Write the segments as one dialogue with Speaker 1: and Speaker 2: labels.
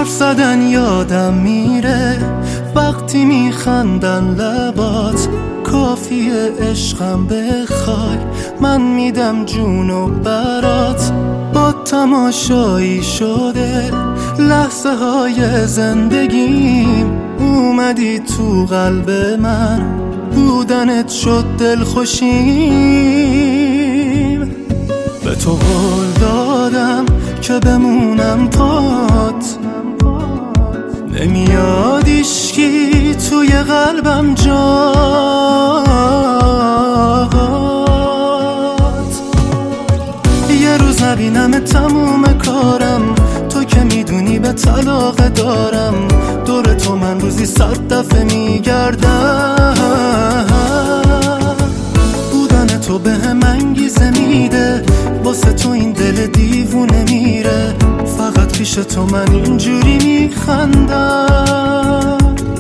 Speaker 1: حرف زدن یادم میره وقتی میخندن لبات، کافیه عشقم بخوای من میدم جونو برات. با تماشایی شده لحظه های زندگیم، اومدی تو قلب من بودنت شد دلخوشیم. به تو قول دادم که بمونم پات، نمیاد عشقی توی قلبم جات. یه روز نبینم تموم کارم، تو که میدونی به طلاق دارم. دور تو من روزی 100 دفعه میگردم. بودن تو به هم انگیزه میده، واسه تو این دل دیوونه میره. فقط پیش تو من اینجوری میخندم.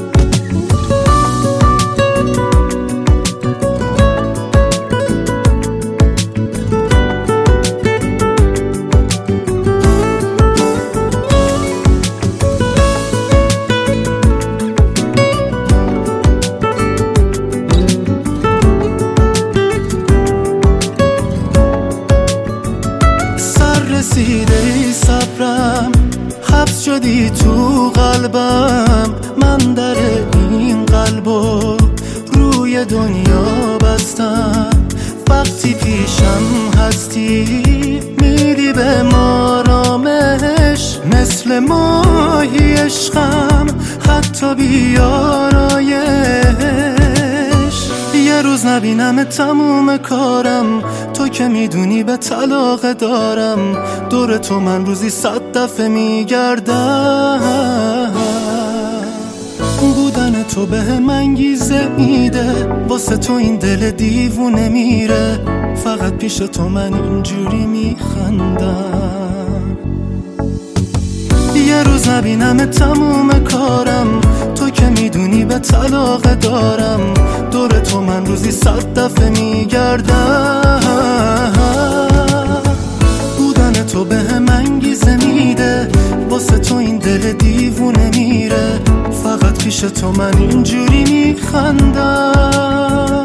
Speaker 1: رسیده ای صبرم، حبس شدی تو قلبم. من در این قلبو روی دنیا بستم. وقتی پیشم هستی میدی به ما آرامش، مثل ماهی عشقم حتی بیارایش. یه روز نبینم تموم کارم، تو که میدونی به طلاق دارم. دور تو من روزی 100 دفعه میگردم. بودن تو به هم انگیزه میده، واسه تو این دل دیوونه میره. فقط پیش تو من اینجوری میخندم. یه روز نبینم تموم کارم، تو که میدونی به طلاق دارم. دور تو من روزی 100 دفعه میگردم. بودن تو به هم انگیزه میده، واسه تو این دل دیوونه میره. فقط پیش تو من اینجوری میخندم.